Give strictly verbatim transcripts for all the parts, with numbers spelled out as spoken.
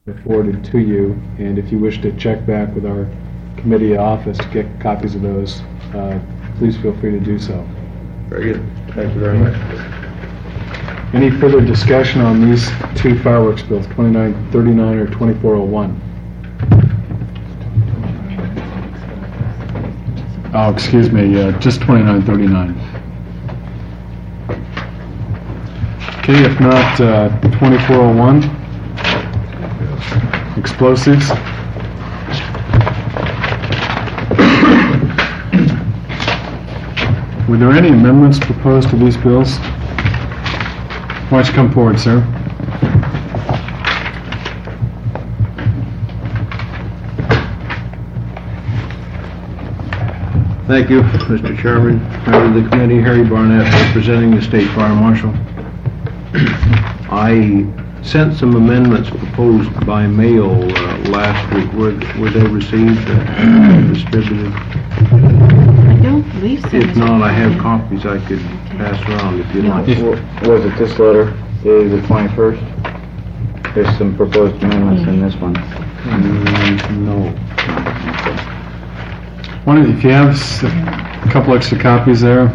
forwarded to you, and if you wish to check back with our committee office to get copies of those, uh, please feel free to do so. Very good. Thank you very much. Any further discussion on these two fireworks bills, twenty-nine thirty-nine or twenty-four oh one? Oh, excuse me, uh, just twenty-nine thirty-nine. Okay, if not, uh, twenty-four oh one, explosives. Were there any amendments proposed to these bills? Why don't you come forward, sir? Thank you, Mister Chairman, member of the committee, Harry Barnett, representing the State Fire Marshal. I sent some amendments proposed by mail uh, last week. Were, were they received and distributed? I don't believe so. If not, I have copies I could pass around if you'd like. Was it this letter, dated the twenty-first? There's some proposed amendments in this one. Mm, no. Why don't, if you have s- a couple extra copies there.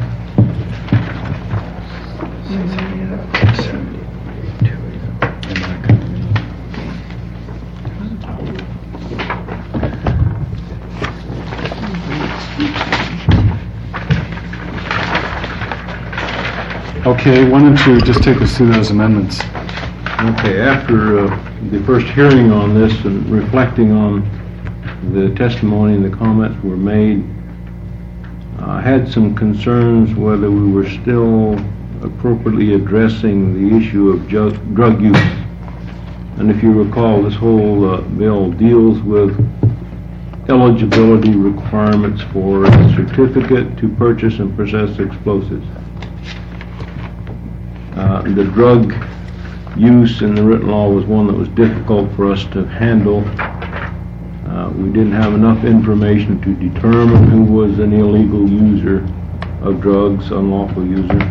Okay, why don't you just take us through those amendments? Okay, after uh, the first hearing on this and reflecting on the testimony and the comments were made, I had some concerns whether we were still appropriately addressing the issue of ju- drug use. And if you recall, this whole uh, bill deals with eligibility requirements for a certificate to purchase and possess explosives. Uh, the drug use in the written law was one that was difficult for us to handle. Uh, we didn't have enough information to determine who was an illegal user of drugs, unlawful user.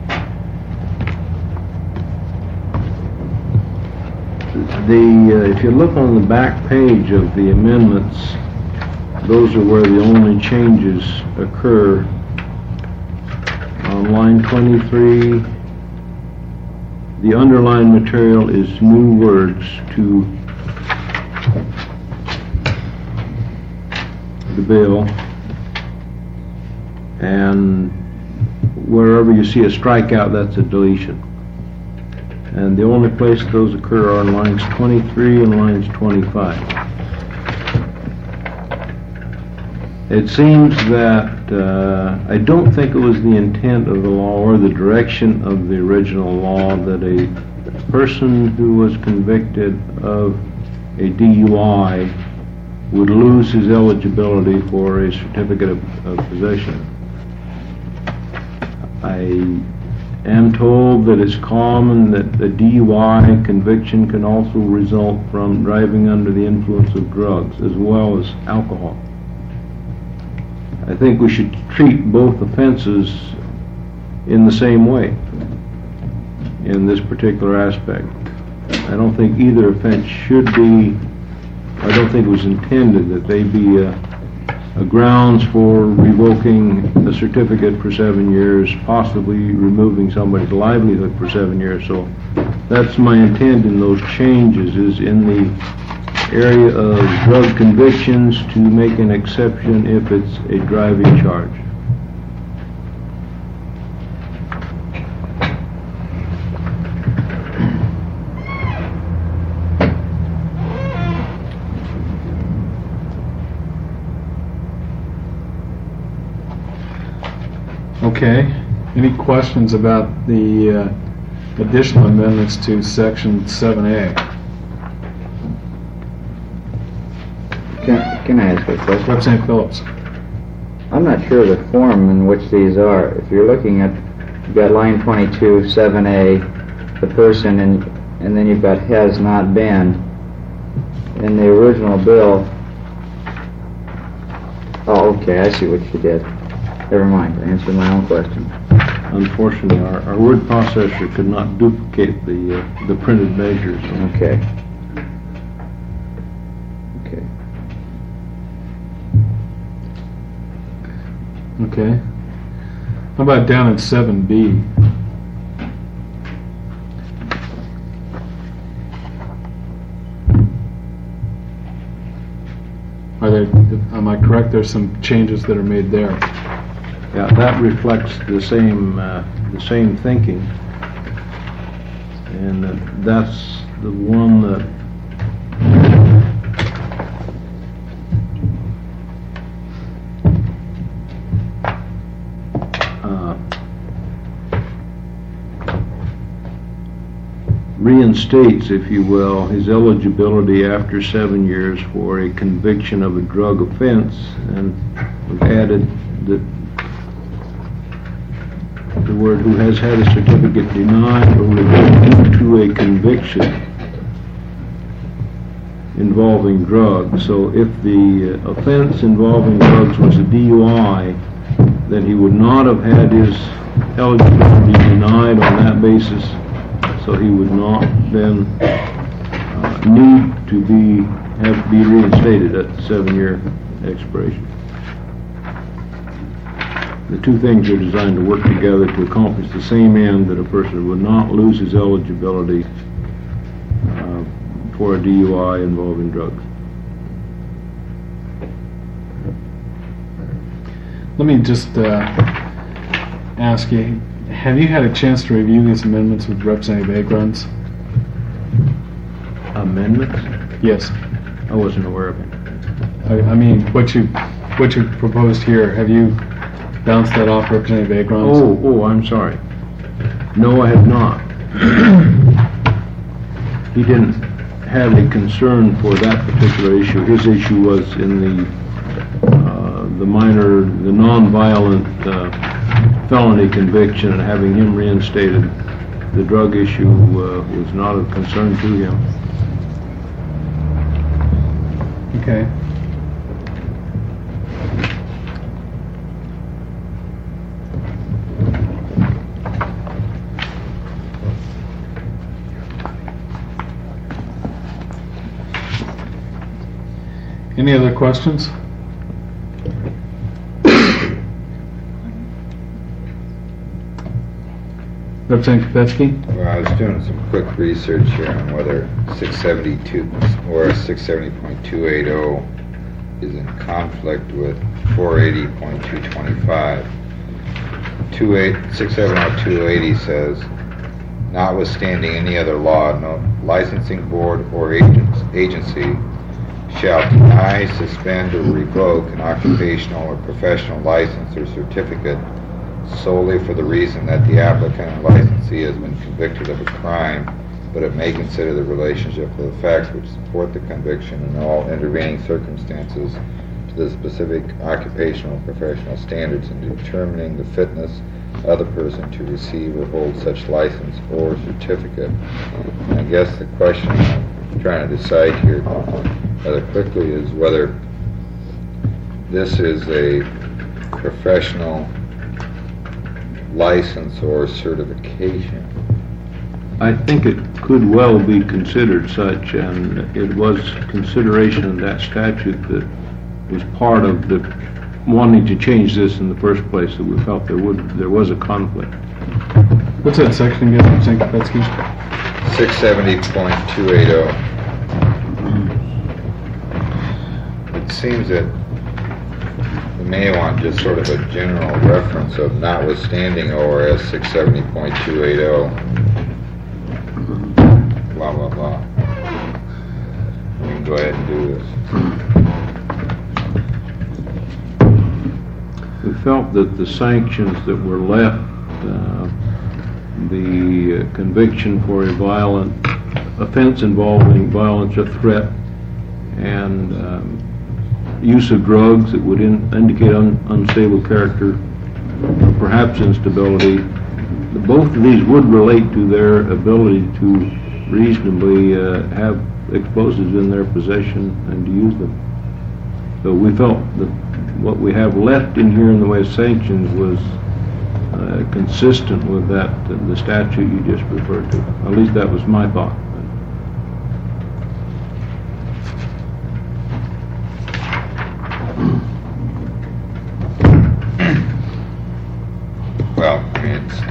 The, uh, if you look on the back page of the amendments, those are where the only changes occur. On line twenty-three, the underlined material is new words to the bill, and wherever you see a strikeout, that's a deletion. And the only place those occur are on lines twenty-three and lines twenty-five. It seems that uh, I don't think it was the intent of the law or the direction of the original law that a person who was convicted of a D U I would lose his eligibility for a certificate of, of possession. I am told that it's common that a D U I conviction can also result from driving under the influence of drugs as well as alcohol. I think we should treat both offenses in the same way in this particular aspect. I don't think either offense should be, I don't think it was intended that they be a, a grounds for revoking a certificate for seven years, possibly removing somebody's livelihood for seven years. So that's my intent in those changes, is in the area of drug convictions to make an exception if it's a driving charge. Okay. Any questions about the uh, additional amendments to section seven A? Can, can I ask a question? Representative Phillips. I'm not sure the form in which these are. If you're looking at, you've got line twenty-two, seven A, the person, and and then you've got has not been. In the original bill, oh, okay, I see what you did. Never mind, I answered my own question. Unfortunately, our, our word processor could not duplicate the uh, the printed measures. Okay. Okay. How about down at seven B? Are there, am I correct, there's some changes that are made there? Yeah, that reflects the same, uh, the same thinking. And uh, that's the one that uh, reinstates, if you will, his eligibility after seven years for a conviction of a drug offense, and we've added that the word "who has had a certificate denied or revoked due to a conviction involving drugs." So if the uh, offense involving drugs was a D U I, then he would not have had his eligibility denied on that basis, so he would not then uh, need to be have to be reinstated at the seven-year expiration. The two things are designed to work together to accomplish the same end, that a person would not lose his eligibility uh, for a D U I involving drugs. Let me just uh, ask you, have you had a chance to review these amendments with Representative Agrons? Amendments? Yes. I wasn't aware of it. I, I mean, what you what you proposed here, have you bounced that off Representative Agrons? Oh, oh, I'm sorry. No, I have not. He didn't have a concern for that particular issue. His issue was in the uh, the minor, the non-violent uh, felony conviction, and having him reinstated. The drug issue uh, was not of concern to him. Okay. Any other questions? Representative Kopetsky? Well, I was doing some quick research here on whether six seventy-two or six seventy point two eight zero is in conflict with four eighty point two twenty-five. six seventy two eighty says, notwithstanding any other law, no licensing board or agents, agency shall deny, suspend, or revoke an occupational or professional license or certificate solely for the reason that the applicant and licensee has been convicted of a crime, but it may consider the relationship of the facts which support the conviction and all intervening circumstances to the specific occupational or professional standards in determining the fitness of the person to receive or hold such license or certificate. And I guess the question I'm trying to decide here rather quickly is whether this is a professional license or certification. I think it could well be considered such, and it was consideration of that statute that was part of the wanting to change this in the first place, that we felt there would there was a conflict. What's that section again, Representative Kopetsky? six seventy point two eight zero. It seems that we may want just sort of a general reference of notwithstanding O R S six seventy point two eight zero. Blah, blah, blah. We can go ahead and do this. We felt that the sanctions that were left, uh, the uh, conviction for a violent offense involving violence or threat, and um, use of drugs that would in, indicate un, unstable character, or perhaps instability, both of these would relate to their ability to reasonably uh, have explosives in their possession and to use them. So we felt that what we have left in here in the way of sanctions was uh, consistent with that, uh, the statute you just referred to. At least that was my thought.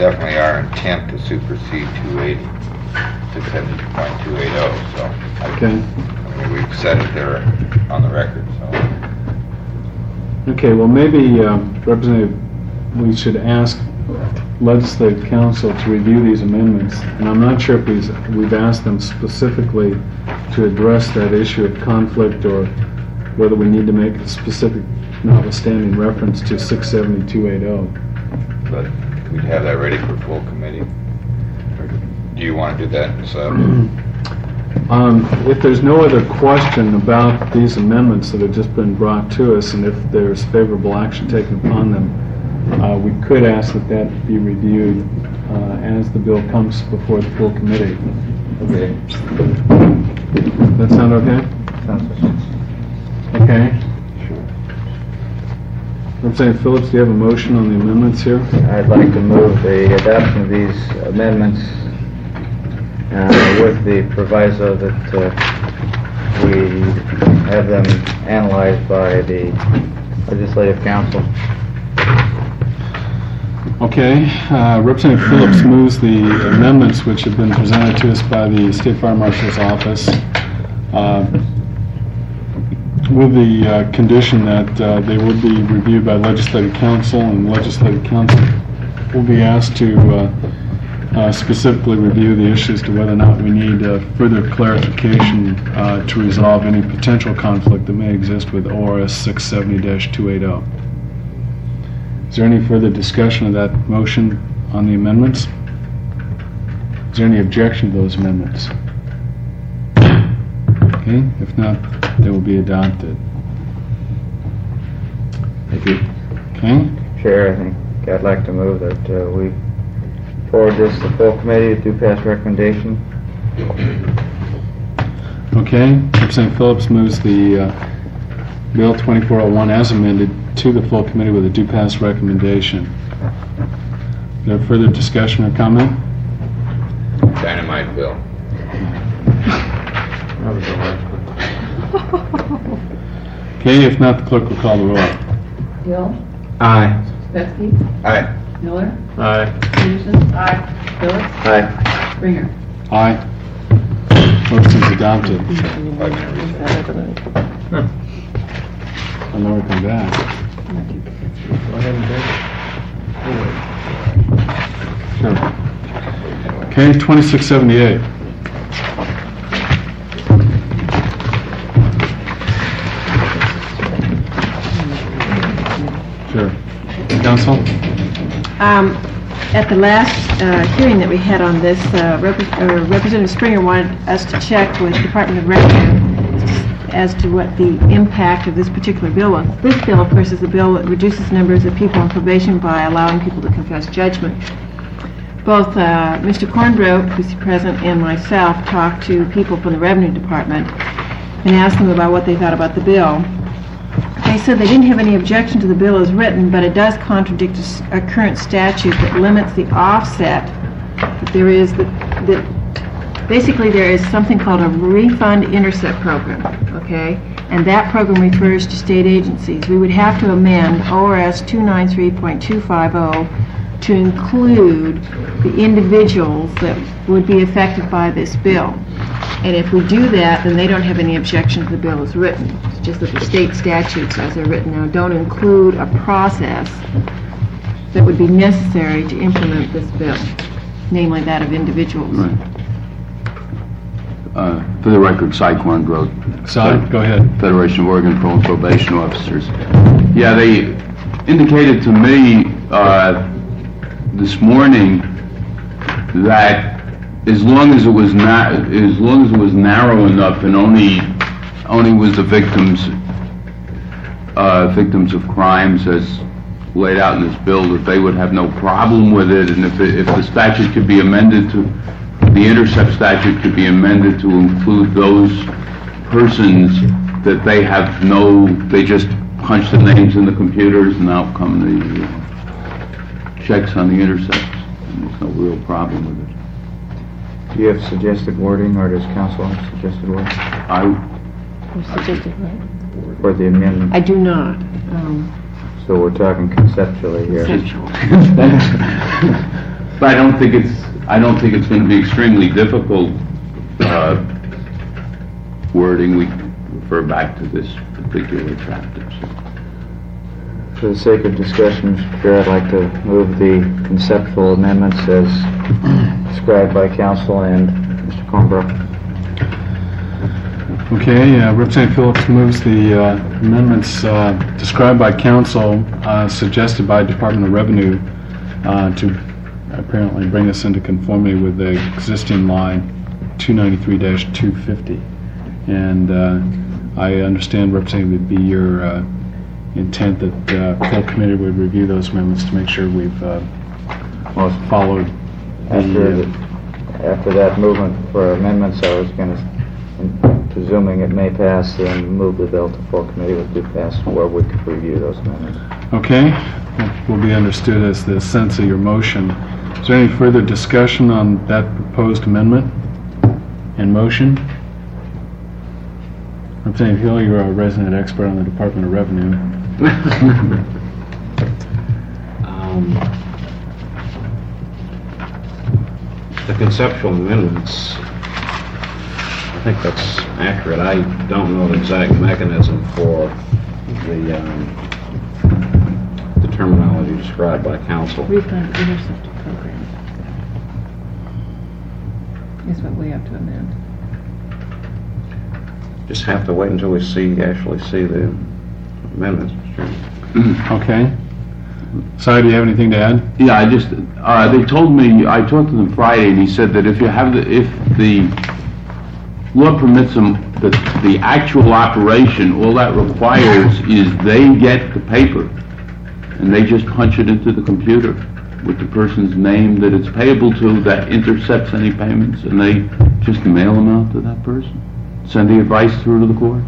definitely our intent to supersede two eighty, six seventy-two point two eight oh, so. I- Okay. I mean, we've said it there on the record, so. Okay, well, maybe, uh, Representative, we should ask legislative council to review these amendments, and I'm not sure if we've, we've asked them specifically to address that issue of conflict, or whether we need to make a specific notwithstanding reference to six seventy-two eight oh. But we'd have that ready for full committee. Or do you want to do that, so? Um, if there's no other question about these amendments that have just been brought to us, and if there's favorable action taken upon them, uh, we could ask that that be reviewed uh, as the bill comes before the full committee. Okay. That sound okay? Sounds good. Okay. Representative Phillips, do you have a motion on the amendments here? I'd like to move the adoption of these amendments uh, with the proviso that uh, we have them analyzed by the Legislative Council. Okay, uh, Representative Phillips moves the amendments which have been presented to us by the State Fire Marshal's Office, uh, with the uh, condition that uh, they will be reviewed by Legislative Council, and Legislative Council will be asked to uh, uh, specifically review the issue as to whether or not we need uh, further clarification uh, to resolve any potential conflict that may exist with O R S six seventy dash two eighty. Is there any further discussion of that motion on the amendments? Is there any objection to those amendments? Okay, if not, they will be adopted. Thank you. Okay, Chair, I think I'd like to move that uh, we forward this to full committee to do pass recommendation. okay. Representative Phillips moves the uh, Bill twenty-four oh one as amended to the full committee with a due pass recommendation. Is there further discussion or comment? Dynamite bill. Okay, if not, the clerk will call the roll. Hill. Aye. Spetsky. Aye. Miller. Aye. Peterson. Aye. Phillips. Aye. Springer. Aye. Motion is adopted. Five minute recess. I'll never come back. Sure. Okay, twenty-six seventy-eight. Sure. Counsel? Um, At the last uh, hearing that we had on this, uh, Rep- uh, Representative Springer wanted us to check with Department of Revenue as to what the impact of this particular bill was. This bill, of course, is a bill that reduces numbers of people on probation by allowing people to confess judgment. Both uh, Mister Cornbrook, who's present, and myself talked to people from the Revenue Department and asked them about what they thought about the bill. They said they didn't have any objection to the bill as written, but it does contradict a, s- a current statute that limits the offset that there is, that, that basically there is something called a refund intercept program, okay? And that program refers to state agencies. We would have to amend O R S two ninety-three point two fifty to include the individuals that would be affected by this bill. And if we do that, then they don't have any objection to the bill as written. It's just that the state statutes, as they're written now, don't include a process that would be necessary to implement this bill, namely that of individuals. Right. Uh, For the record, Cy Corngrove. Cy, go ahead. Federation of Oregon Parole and Probation Officers. Yeah, they indicated to me uh, this morning that as long as it was not, as long as it was narrow enough and only, only was the victims, uh, victims of crimes as laid out in this bill, that they would have no problem with it, and if, it, if the statute could be amended to, the intercept statute could be amended to include those persons that they have no, they just punch the names in the computers and out come the uh, checks on the intercepts, and there's no real problem with it. Do you have suggested wording, or does council have suggested wording I, for the amendment? I do not. Um, So we're talking conceptually here. Conceptual. But I don't think it's, I don't think it's going to be extremely difficult uh, wording. We refer back to this particular chapter. So. For the sake of discussion, Mister Chair, I'd like to move the conceptual amendments as described by council and Mister Cornbrook. Okay, uh, Representative Phillips moves the uh, amendments uh, described by council, uh, suggested by Department of Revenue, uh, to apparently bring us into conformity with the existing line two ninety-three dash two fifty. And uh, I understand, Representative, it'd be your uh, intent that the uh, full committee would review those amendments to make sure we've uh, followed After, the... the, after that movement for amendments, I was going to, presuming it may pass, then move the bill to full committee with due pass where we could review those amendments. Okay, that will be understood as the sense of your motion. Is there any further discussion on that proposed amendment and motion? Representative Hill, you're a resident expert on the Department of Revenue. um, the conceptual amendments, I think that's accurate. I don't know the exact mechanism for the, um, the terminology described by council. Refund interceptor program is what we have to amend. Just have to wait until we see, actually see the amendments, Mister Chairman. Okay. Sorry, do you have anything to add? Yeah, I just, uh, they told me, I talked to them Friday, and he said that if you have the, if the law permits them, the, the actual operation, all that requires is they get the paper, and they just punch it into the computer with the person's name that it's payable to, that intercepts any payments, and they just mail them out to that person. Send the advice through to the court.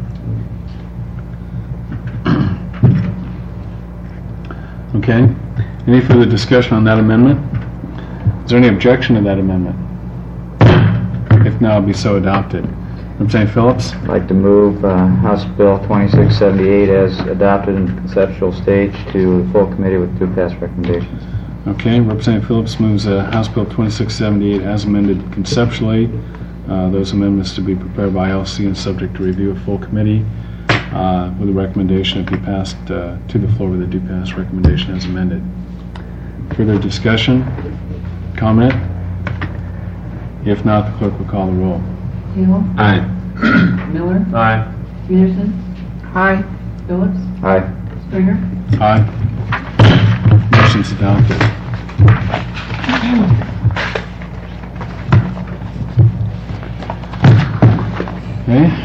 Okay. Any further discussion on that amendment? Is there any objection to that amendment? If not, it'll be so adopted. Representative Phillips? I'd like to move uh, House Bill twenty-six seventy-eight as adopted in conceptual stage to the full committee with due pass recommendations. Okay, Representative Phillips moves uh, House Bill twenty-six seventy-eight as amended conceptually. Uh, those amendments to be prepared by L C and subject to review of full committee uh, with a recommendation to be passed uh, to the floor with a due pass recommendation as amended. Further discussion? Comment? If not, the clerk will call the roll. Hill. Aye. Miller. Aye. Peterson. Aye. Phillips. Aye. Stringer. Aye. Motion's adopted. Okay.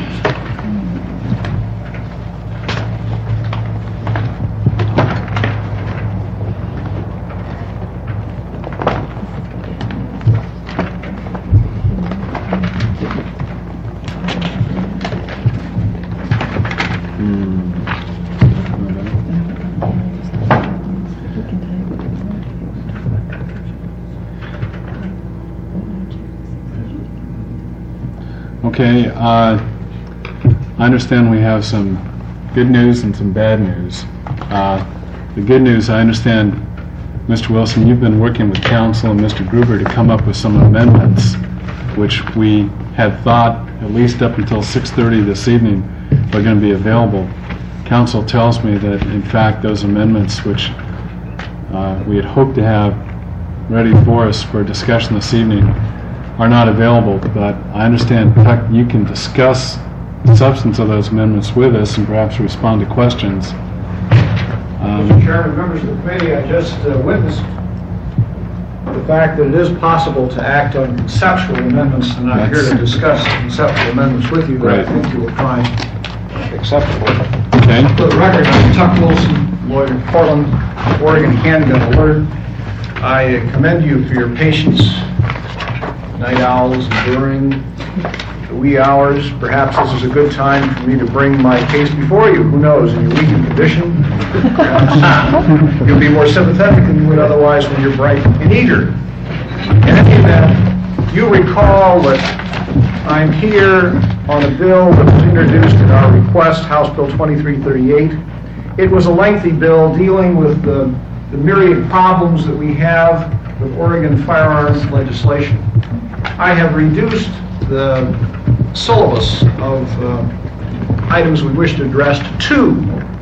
Okay, uh, I understand we have some good news and some bad news. Uh, the good news, I understand, Mister Wilson, you've been working with council and Mister Gruber to come up with some amendments, which we had thought, at least up until six thirty this evening, were going to be available. Council tells me that, in fact, those amendments, which uh, we had hoped to have ready for us for discussion this evening, are not available, but I understand, in fact, you can discuss the substance of those amendments with us and perhaps respond to questions. Um, Mister Chairman, members of the committee, I just uh, witnessed the fact that it is possible to act on conceptual amendments, and I'm here to discuss conceptual amendments with you that I think you will find acceptable. Okay. For the record, I'm Tuck Wilson, lawyer in Portland, Oregon Handgun Alert. I commend you for your patience, night owls, during the wee hours. Perhaps this is a good time for me to bring my case before you. Who knows, in your weakened condition, perhaps you'll be more sympathetic than you would otherwise when you're bright and eager. In any event, you recall that I'm here on a bill that was introduced at our request, House Bill twenty-three thirty-eight. It was a lengthy bill dealing with the, the myriad problems that we have with Oregon firearms legislation. I have reduced the syllabus of uh, items we wish to address to two.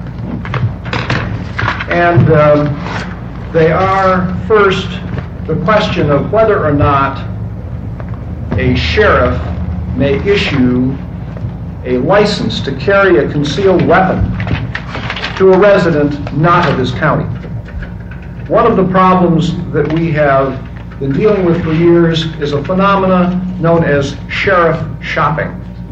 And um, they are, first, the question of whether or not a sheriff may issue a license to carry a concealed weapon to a resident not of his county. One of the problems that we have been dealing with for years is a phenomena known as sheriff shopping.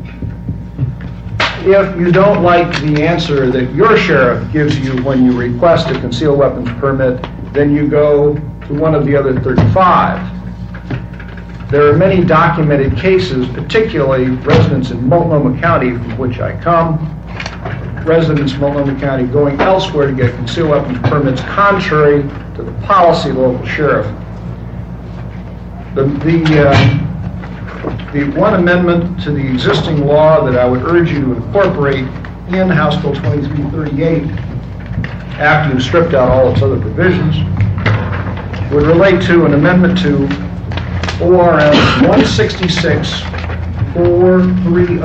If you don't like the answer that your sheriff gives you when you request a concealed weapons permit, then you go to one of the other thirty-five. There are many documented cases, particularly residents in Multnomah County, from which I come, residents in Multnomah County going elsewhere to get concealed weapons permits contrary to the policy of the local sheriff. The, the, uh, the one amendment to the existing law that I would urge you to incorporate in House Bill twenty-three thirty-eight, after you've stripped out all its other provisions, would relate to an amendment to O R S one sixty-six four thirty.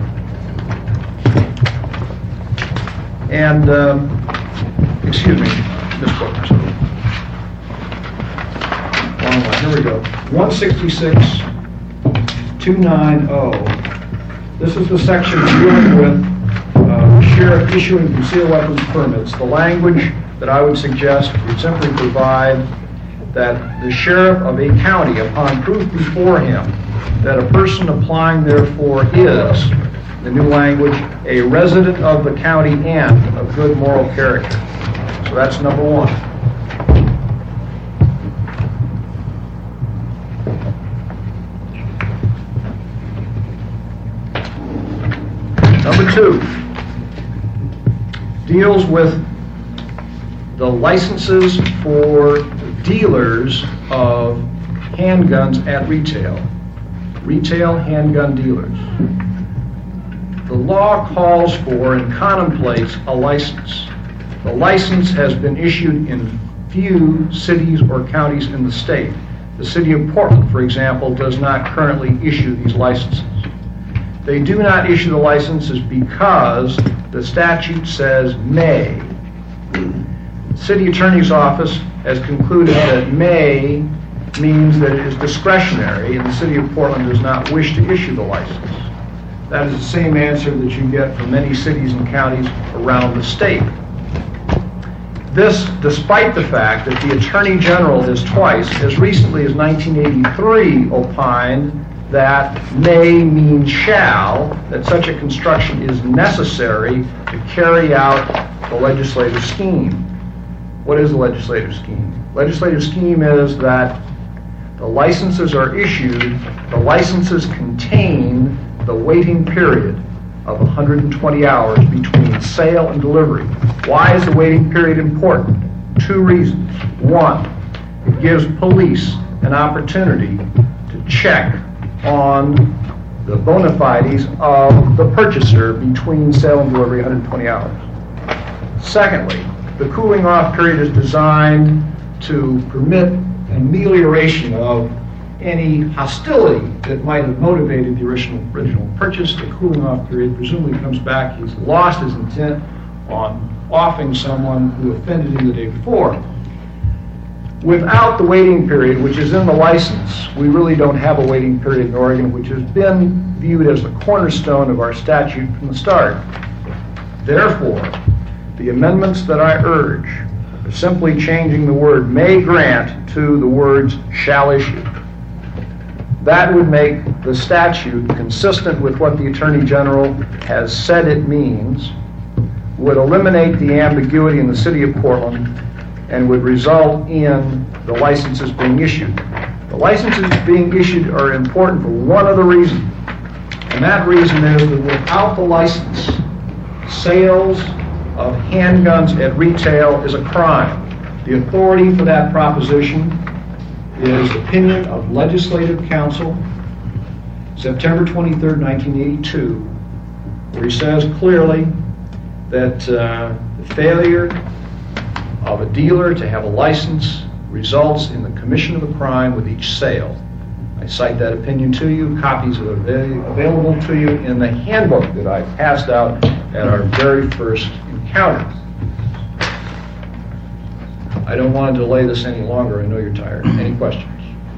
And, um, excuse me, misquote. Wrong one, here we go. one sixty-six two ninety. This is the section dealing with uh, sheriff issuing concealed weapons permits. The language that I would suggest would simply provide that the sheriff of a county, upon proof before him that a person applying therefore is, the new language, a resident of the county and of good moral character. So that's number one. Number two deals with the licenses for dealers of handguns at retail. Retail handgun dealers. The law calls for and contemplates a license. The license has been issued in few cities or counties in the state. The city of Portland, for example, does not currently issue these licenses. They do not issue the licenses because the statute says may. The city attorney's office has concluded that may means that it is discretionary and the city of Portland does not wish to issue the license. That is the same answer that you get from many cities and counties around the state. This, despite the fact that the Attorney General has twice, as recently as nineteen eighty-three, opined that may means shall, that such a construction is necessary to carry out the legislative scheme. What is the legislative scheme? Legislative scheme is that the licenses are issued, the licenses contain the waiting period of one hundred twenty hours between sale and delivery. Why is the waiting period important? Two reasons. One, it gives police an opportunity to check on the bona fides of the purchaser between sale and delivery, one hundred twenty hours. Secondly, the cooling off period is designed to permit amelioration of any hostility that might have motivated the original, original purchase. The cooling off period presumably comes back, he's lost his intent on offing someone who offended him the day before. Without the waiting period, which is in the license, we really don't have a waiting period in Oregon, which has been viewed as the cornerstone of our statute from the start. Therefore, the amendments that I urge are simply changing the word may grant to the words shall issue. That would make the statute consistent with what the Attorney General has said it means, would eliminate the ambiguity in the city of Portland, and would result in the licenses being issued. The licenses being issued are important for one other reason, and that reason is that without the license, sales of handguns at retail is a crime. The authority for that proposition is opinion of Legislative Council, September twenty-third, nineteen eighty-two, where he says clearly that uh, the failure of a dealer to have a license results in the commission of a crime with each sale. I cite that opinion to you. Copies are avail- available to you in the handbook that I passed out at our very first encounter. I don't want to delay this any longer. I know you're tired. Any questions?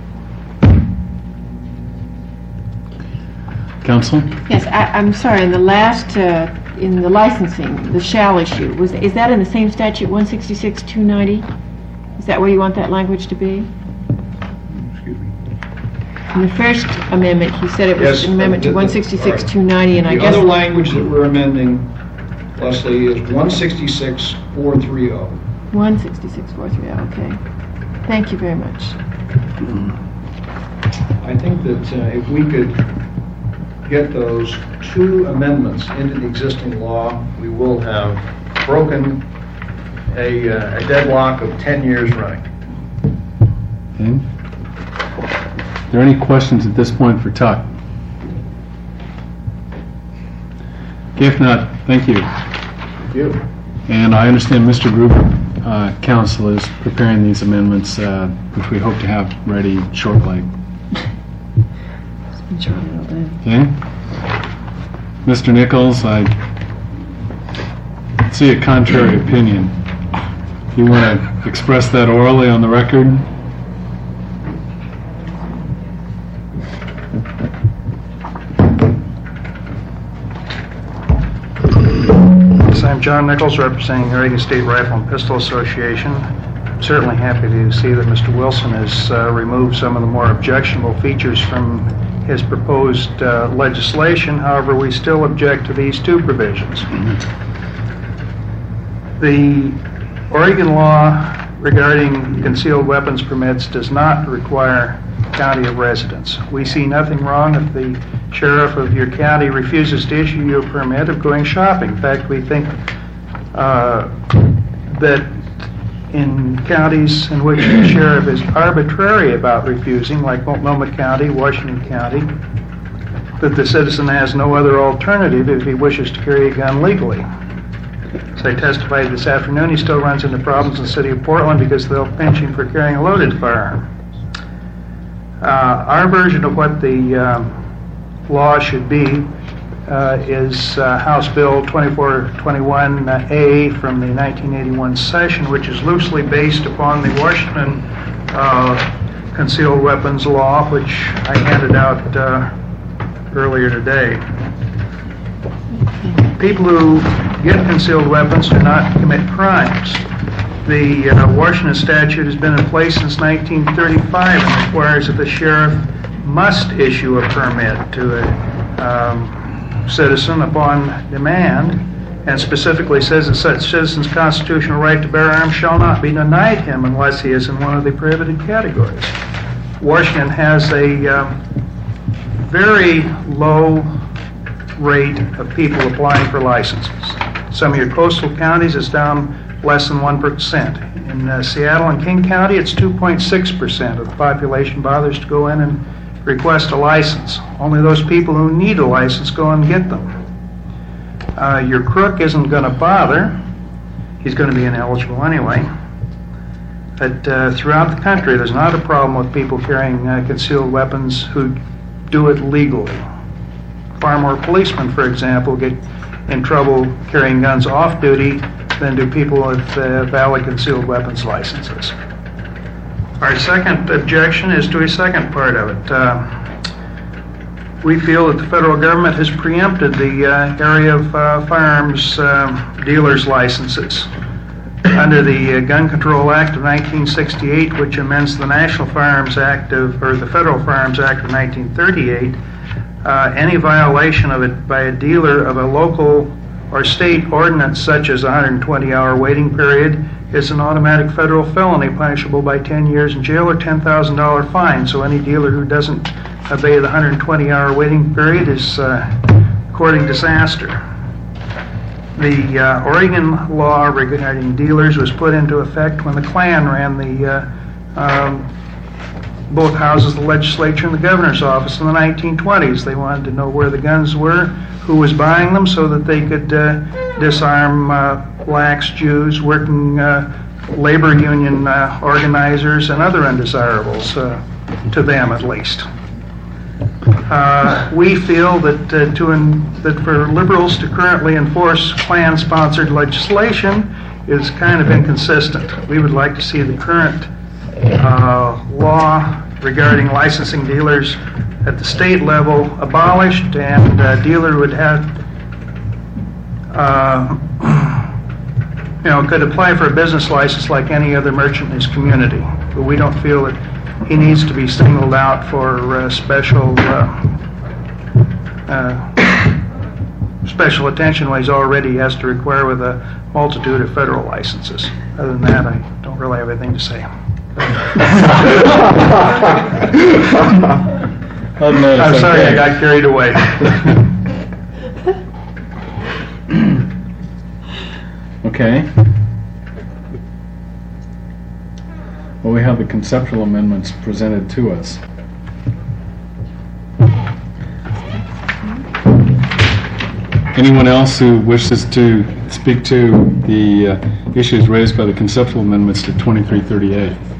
Counsel? Yes, I, I'm sorry, in the last, uh, in the licensing, the shall issue, was, is that in the same statute, one sixty-six two ninety? Is that where you want that language to be? Excuse me. In the first amendment, you said it was Yes, an amendment to the- the- one sixty-six two ninety, and I The guess... other language that we're amending, Leslie, is one sixty-six four thirty. one sixty-six four thirty, okay. Thank you very much. I think that uh, if we could get those two amendments into the existing law, we will have broken a uh, a deadlock of ten years running. Okay. Are there any questions at this point for Tuck? Okay, if not, thank you. Thank you. And I understand Mister Gruber, uh, counsel, is preparing these amendments, uh, which we hope to have ready shortly. Okay? Mister Nichols, I see a contrary opinion. You want to express that orally on the record? Yes, I'm John Nichols, representing the Oregon State Rifle and Pistol Association. I'm certainly happy to see that Mister Wilson has uh, removed some of the more objectionable features from his proposed uh, legislation. However, we still object to these two provisions. The Oregon law regarding concealed weapons permits does not require county of residence. We see nothing wrong if the sheriff of your county refuses to issue you a permit of going shopping. In fact, we think uh, that in counties in which the sheriff is arbitrary about refusing, like Multnomah County, Washington County, that the citizen has no other alternative if he wishes to carry a gun legally. As I testified this afternoon, he still runs into problems in the city of Portland because they'll pinch him for carrying a loaded firearm. Uh, our version of what the um, law should be uh, is uh, House Bill twenty-four twenty-one A from the nineteen eighty-one session, which is loosely based upon the Washington uh, concealed weapons law, which I handed out uh, earlier today. People who get concealed weapons do not commit crimes. The uh, Washington statute has been in place since nineteen thirty-five and requires that the sheriff must issue a permit to a um, citizen upon demand, and specifically says that such citizen's constitutional right to bear arms shall not be denied him unless he is in one of the prohibited categories. Washington has a um, very low rate of people applying for licenses. Some of your coastal counties it's down less than one percent. In uh, Seattle and King County, it's two point six percent of the population bothers to go in and request a license. Only those people who need a license go and get them. Uh, your crook isn't going to bother. He's going to be ineligible anyway. But uh, throughout the country, there's not a problem with people carrying uh, concealed weapons who do it legally. Far more policemen, for example, get in trouble carrying guns off duty than do people with uh, valid concealed weapons licenses. Our second objection is to a second part of it. Uh, we feel that the federal government has preempted the uh, area of uh, firearms uh, dealers' licenses. Under the uh, Gun Control Act of nineteen sixty-eight, which amends the National Firearms Act of, or the Federal Firearms Act of nineteen thirty-eight, uh, any violation of it by a dealer of a local or state ordinance such as a one hundred twenty hour waiting period is an automatic federal felony punishable by ten years in jail or ten thousand dollars fine. So any dealer who doesn't obey the one hundred twenty hour waiting period is uh, courting disaster. The uh, Oregon law regarding dealers was put into effect when the Klan ran the uh, um, both houses of the legislature and the governor's office in the nineteen twenties. They wanted to know where the guns were, who was buying them, so that they could uh, disarm uh, blacks, Jews, working uh, labor union uh, organizers and other undesirables, uh, to them at least. Uh, We feel that uh, to, en- that for liberals to currently enforce Klan-sponsored legislation is kind of inconsistent. We would like to see the current uh, law regarding licensing dealers at the state level abolished, and a dealer would have, uh, you know, could apply for a business license like any other merchant in his community. But we don't feel that he needs to be singled out for uh, special uh, uh, special attention when he's already has to require with a multitude of federal licenses. Other than that, I don't really have anything to say. I'm sorry I got carried away. Okay. Well, we have the conceptual amendments presented to us. Anyone else who wishes to speak to the uh, issues raised by the conceptual amendments to twenty-three thirty-eight?